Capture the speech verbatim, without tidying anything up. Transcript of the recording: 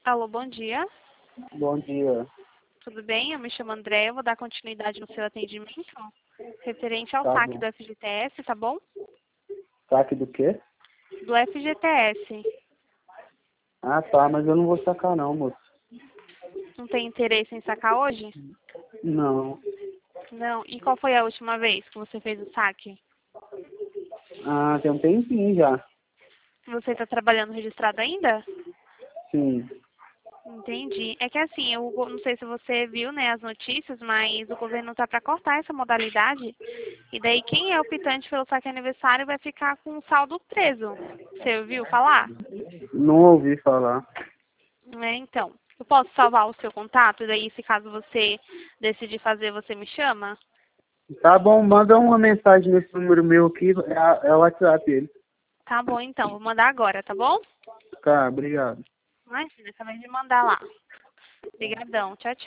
Alô, bom dia. Bom dia. Tudo bem? Eu me chamo André, eu vou dar continuidade no seu atendimento referente ao Tá saque bom. do F G T S, tá bom? Saque do quê? Do F G T S. Ah, tá, mas eu não vou sacar não, moço. Não tem interesse em sacar hoje? Não. Não. E qual foi a última vez que você fez o saque? Ah, tem um tempinho já. Você está trabalhando registrado ainda? Sim. Entendi. É que assim, eu não sei se você viu, né, as notícias, mas o governo está para cortar essa modalidade. E daí quem é optante pelo saque aniversário vai ficar com o saldo preso. Você ouviu falar? Não ouvi falar. É, então, eu posso salvar o seu contato, e daí se caso você decidir fazer, você me chama? Tá bom, manda uma mensagem nesse número meu aqui, é, a- é o WhatsApp dele. Tá bom, então, vou mandar agora, tá bom? Tá, obrigado. Imagina, acabei de mandar lá. Obrigadão, tchau, tchau.